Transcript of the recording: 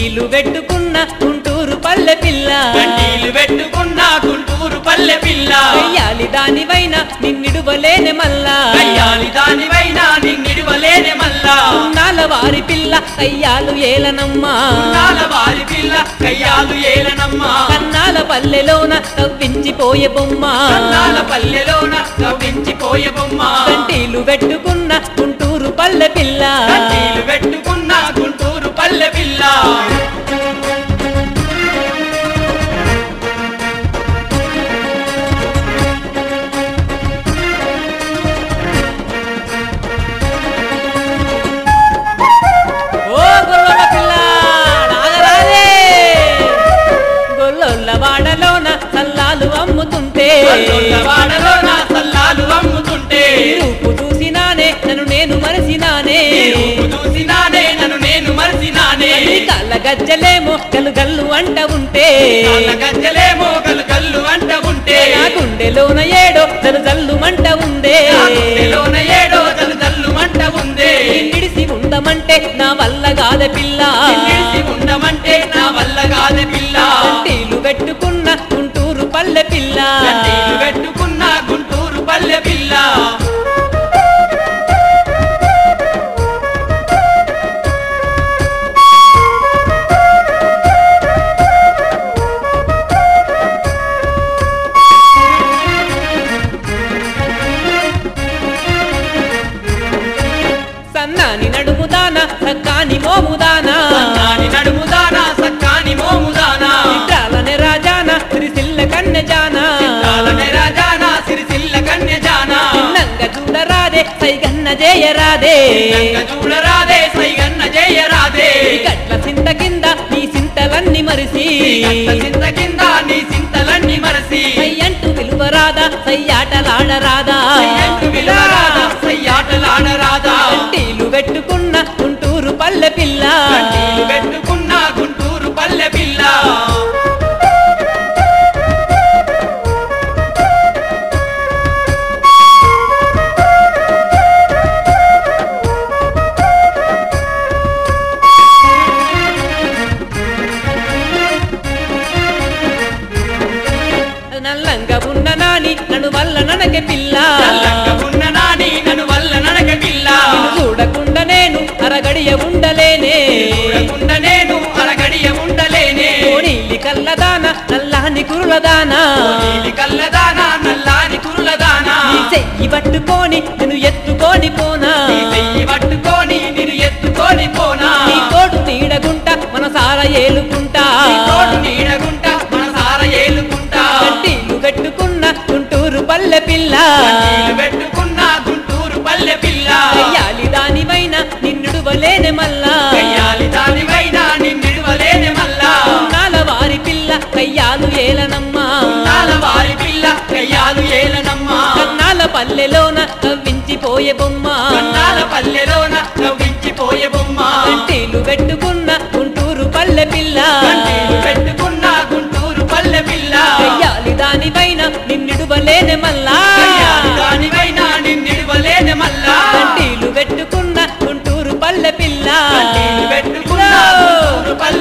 కంటీలు పెట్టుకున్న గుంటూరు పల్లె పిల్ల కంటీలు పెట్టుకున్న గుంటూరు పల్లె పిల్ల కయ్యాలి దానివైన నిన్నిడువలేనే మల్లా కయ్యాలి దానివైనా నిన్నిడువలేనే మల్లా ఉన్నాల వారి పిల్ల కయ్యాలు ఏలనమ్మా ఉన్నాల వారి పిల్ల కయ్యాలు ఏలనమ్మా కన్నాల పల్లెలోన కవ్వించిపోయే బొమ్మ కన్నాల పల్లెలోన కవ్వించిపోయే బొమ్మ కంటీలు పెట్టుకున్న గుంటూరు పల్లె పిల్ల కంటీలు పెట్టుకున్న గుంటూరు పల్లె పిల్ల ఓ గొల్లల పిల్ల నాగరాజే గొల్లొల్ల వాడలోన సల్లాలు అమ్ముతుంటే వాడలోన సల్లాలు అమ్ముతుంటే రూపు చూసినానే నన్ను నేను మరసినానే చూసినానే నన్ను నేను మరిసినానే కళ్ళ గజ్జలేమో గల్లు గల్లు అంట ఉంటే కాళ్ళ గజ్జలేమో గల్లు గల్లు అంట ఉంటే నా గుండెలోన ఏడో జల్లు జల్లు మంట ఉందే నా గుండెలోన ఏడో జల్లు జల్లు మంట ఉందే నిడిసి ఉండమంటే నా వల్ల కాద పిల్ల నిలిచి ఉండమంటే నా వల్ల కాదే పిల్ల కంటీలు పెట్టుకున్న గుంటూరు పల్లె పిల్ల కంటీలు పెట్టుకున్న గుంటూరు పల్లె పిల్ల సన్నాని నడుముదానా సక్కాని మోముదానా నాని నడుముదానా సక్కాని మోముదానా చిత్రాలనే రాజానా సిరిసిల్ల కన్నెజానా కాలనే రాజానా సిరిసిల్ల కన్య జానా నంగ చూడరాదే సైగన్న జయరాదే నంగ చూడరాదే సైగన్న జయరాదే గట్ల సింత కింద నీ సింతలన్నీ మరిసి గట్ల చింత కింద నీ చింతలన్నీ మరసి సయ్యంటూ విలువరాదా సయ్యాటలాడరాదా సయ్యంటు విలువరాదా సయ్యాటలాడరాదా కంటీలు పెట్టుకున్న గుంటూరు పల్లె పిల్ల కంటీలు పెట్టుకున్న గుంటూరు పల్లె పిల్ల నల్లంగా ఉన్న నాని నన్ను వల్ల ననక పిల్ల చల్లంగా ఉన్న నాని నన్ను వల్ల నడక పిల్ల చూడకుండా నేను అరగడియ ఉండలేనే చూడకుండా నేను అరగడియ ఉండలేనే కోణీలి కల్లదాన నల్లాని కురులదానా నీలి కల్లదానా నల్లాని కురులదానా నీ చెయ్యి పట్టుకొని నేను ఎత్తుకొని పోనా నీ చెయ్యి పట్టుకొని నిన్ను ఎత్తుకొని పోనా నీ తోడు నీడగుంట మనసార ఏలుకుంటా నీ తోడు నీడగుంట మనసార ఏలుకుంటా కంటీలు పెట్టుకున్న గుంటూరు పల్లె పిల్ల కంటీలు పెట్టుకున్న గుంటూరు పల్లె పిల్ల కయ్యాలి దానివైన నిన్నుడువలేనే మల్లా కయ్యాలి దానివైనా నిన్నిడువలేని మల్లా ఉన్నాల వారి పిల్ల కయ్యాలు ఏలనమ్మా నాల వారి పిల్ల కయ్యాలు ఏలనమ్మా కన్నాల పల్లెలోన కవ్వించిపోయే బొమ్మ కన్నాల పల్లెలోన నవ్వించిపోయే బొమ్మ కంటీలు పెట్టుకున్న గుంటూరు పల్లె పిల్ల కంటీలు పెట్టుకున్న గుంటూరు పల్లె పిల్ల కయ్యాలి దానివైన నిన్నుడువలేనే మల్లా కయ్యాలి దానివైనా నిన్నిడువలేని మల్లా కంటీలు పెట్టుకున్న గుంటూరు పల్లె పిల్ల కంటీలు పెట్టుకున్న గుంటూరు పల్లె